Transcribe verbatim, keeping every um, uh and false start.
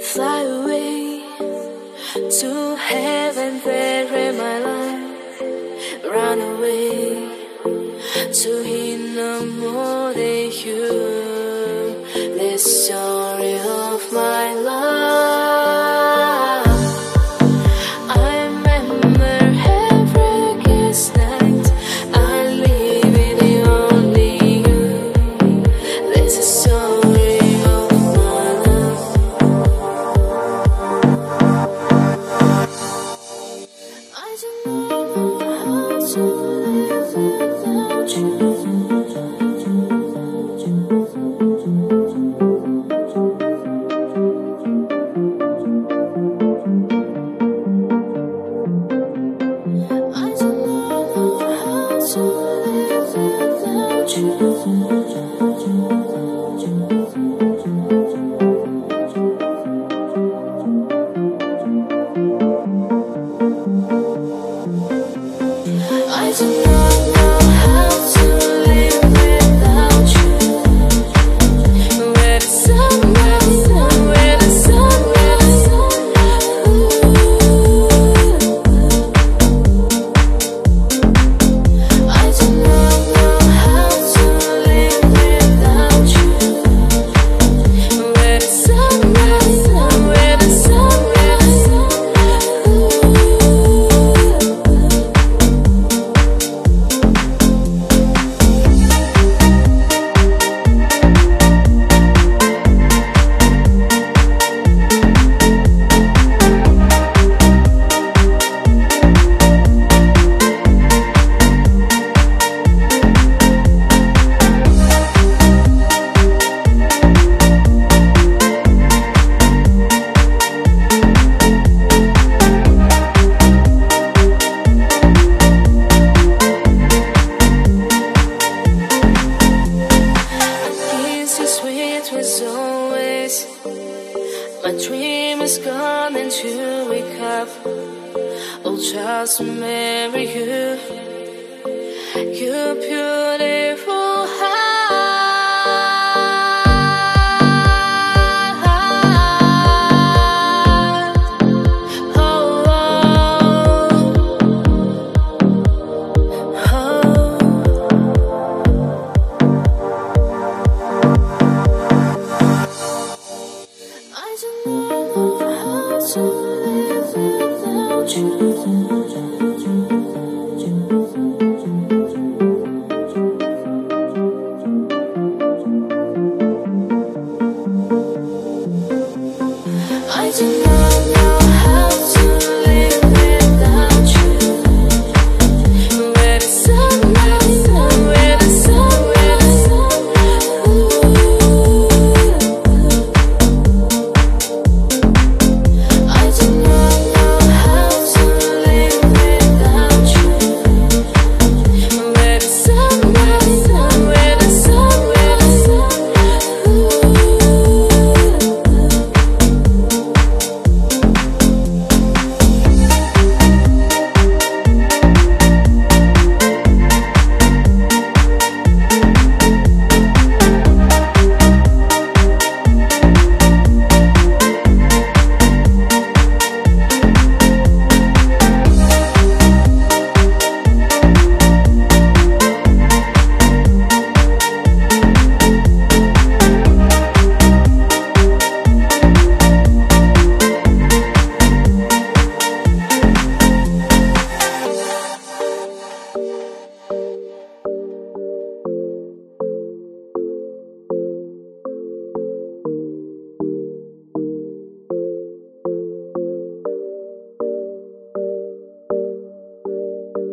Fly away to heaven, there in my life. Run away to hear no more than you. The story of my life. I remember every kiss night I live with the only you. There's a story of my love. I don't know how to live without you. My dream is gone and you wake up. Oh, just remember you, you beautiful heart. Oh, oh, oh. I don't know how to live without you. I don't know.